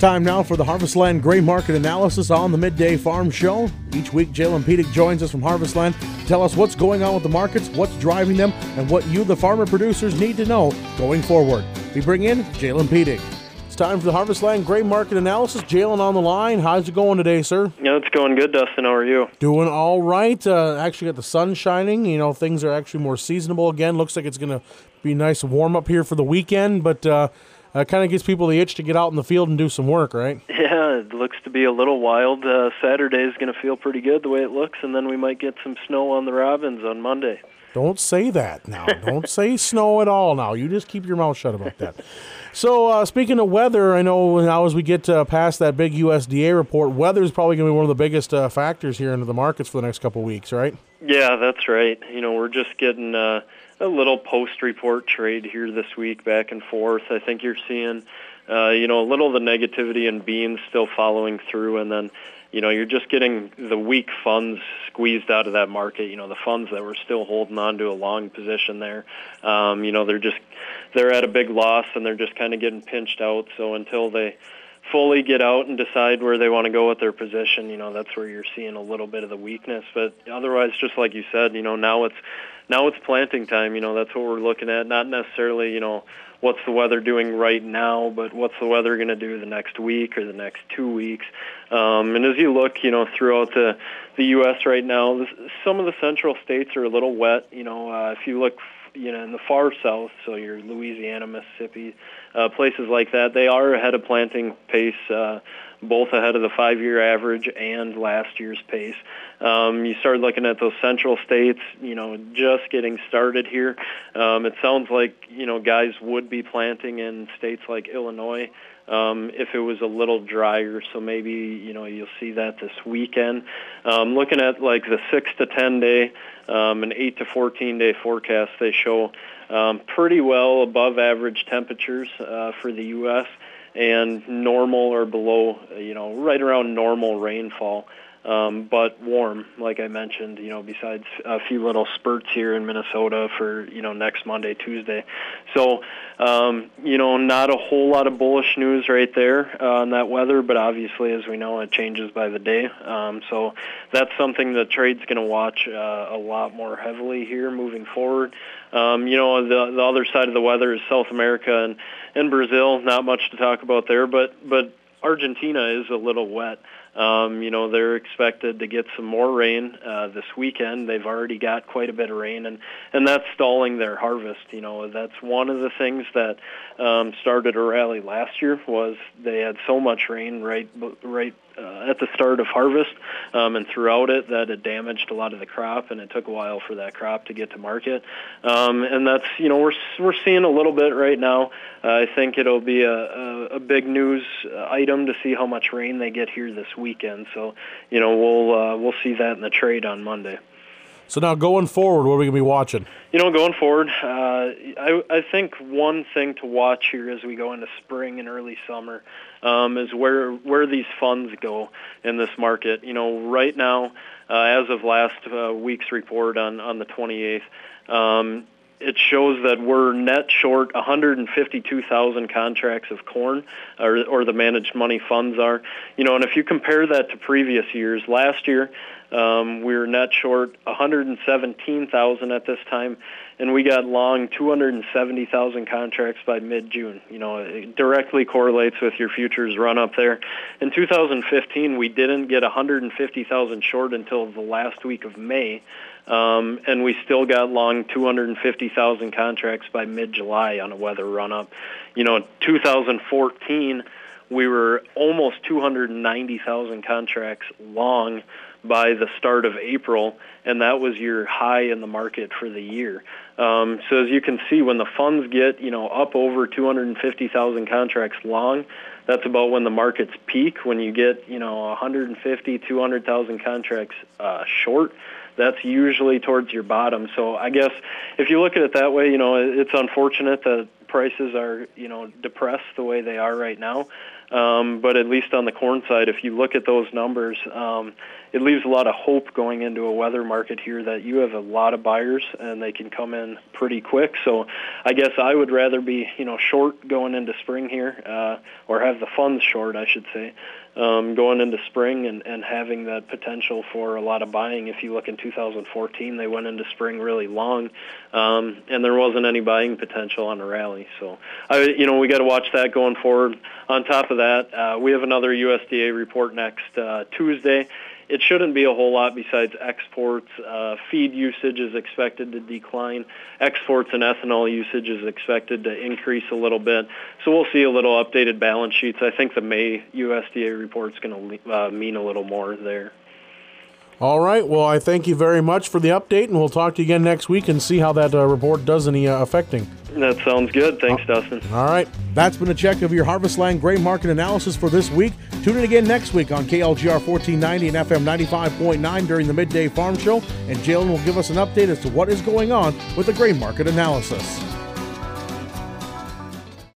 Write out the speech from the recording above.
Time now for the Harvestland Gray Market Analysis on the Midday Farm Show. Each week, Jalen Piedick joins us from Harvestland to tell us what's going on with the markets, what's driving them, and what you, the farmer producers, need to know going forward. We bring in Jalen Piedick. It's time for the Harvestland Gray Market Analysis. Jalen on the line. How's it going today, sir? Yeah, it's going good, Dustin. How are you? Doing all right. Actually got the sun shining. You know, things are actually more seasonable again. Looks like it's going to be nice and warm up here for the weekend, but kind of gives people the itch to get out in the field and do some work, right? Yeah, it looks to be a little wild. Saturday is going to feel pretty good the way it looks, and then we might get some snow on the Robins on Monday. Don't say that now. Don't say snow at all now. You just keep your mouth shut about that. So speaking of weather, I know now as we get past that big USDA report, weather is probably going to be one of the biggest factors here into the markets for the next couple of weeks, right? Yeah, that's right. You know, we're just getting a little post-report trade here this week back and forth. I think you're seeing, a little of the negativity in beans still following through, and then, you're just getting the weak funds squeezed out of that market. You know, the funds that were still holding on to a long position there, they're at a big loss, and they're just kind of getting pinched out. So until they fully get out and decide where they want to go with their position, that's where you're seeing a little bit of the weakness. But otherwise, just like you said, now it's planting time. That's what we're looking at, not necessarily, what's the weather doing right now, but what's the weather going to do the next week or the next 2 weeks. And as you look, throughout the U.S. right now, some of the central states are a little wet. If you look, in the far south, so your Louisiana, Mississippi, places like that, they are ahead of planting pace, both ahead of the 5-year average and last year's pace. You start looking at those central states, just getting started here. It sounds like, guys would be planting in states like Illinois if it was a little drier, so maybe, you'll see that this weekend. Looking at like the 6 to 10 day and 8 to 14 day forecast, they show pretty well above average temperatures for the U.S. and normal or below, right around normal rainfall, but warm, like I mentioned, besides a few little spurts here in Minnesota for, next Monday, Tuesday. So, not a whole lot of bullish news right there on that weather, but obviously, as we know, it changes by the day. So that's something the trade's going to watch a lot more heavily here moving forward. The other side of the weather is South America and Brazil. Not much to talk about there, but Argentina is a little wet. They're expected to get some more rain this weekend. They've already got quite a bit of rain, and that's stalling their harvest. That's one of the things that started a rally last year was they had so much rain right at the start of harvest and throughout it that it damaged a lot of the crop, and it took a while for that crop to get to market. And that's, we're seeing a little bit right now. I think it'll be a big news item to see how much rain they get here this weekend. So, we'll see that in the trade on Monday. So now going forward, what are we going to be watching? Going forward, I think one thing to watch here as we go into spring and early summer is where these funds go in this market. Right now, as of last week's report on the 28th, it shows that we're net short 152,000 contracts of corn, or the managed money funds are. And if you compare that to previous years, last year we were net short 117,000 at this time, and we got long 270,000 contracts by mid-June. It directly correlates with your futures run up there. In 2015, we didn't get 150,000 short until the last week of May. And we still got long 250,000 contracts by mid-July on a weather run-up. 2014, we were almost 290,000 contracts long by the start of April, and that was your high in the market for the year. So as you can see, when the funds get, up over 250,000 contracts long, that's about when the markets peak. When you get, 150, 200,000 contracts short, that's usually towards your bottom. So I guess if you look at it that way, it's unfortunate that prices are, depressed the way they are right now. But at least on the corn side, if you look at those numbers, it leaves a lot of hope going into a weather market here that you have a lot of buyers and they can come in pretty quick. So I guess I would rather be, short going into spring here, or have the funds short, I should say, going into spring and having that potential for a lot of buying. If you look in 2014, they went into spring really long, and there wasn't any buying potential on a rally. So, we got to watch that going forward. On top of that, we have another USDA report next Tuesday. It shouldn't be a whole lot besides exports. Feed usage is expected to decline. Exports and ethanol usage is expected to increase a little bit. So we'll see a little updated balance sheets. I think the May USDA report is going to mean a little more there. All right. Well, I thank you very much for the update, and we'll talk to you again next week and see how that report does any affecting. That sounds good. Thanks, Dustin. All right. That's been a check of your Harvestland grain market analysis for this week. Tune in again next week on KLGR 1490 and FM 95.9 during the Midday Farm Show, and Jalen will give us an update as to what is going on with the grain market analysis.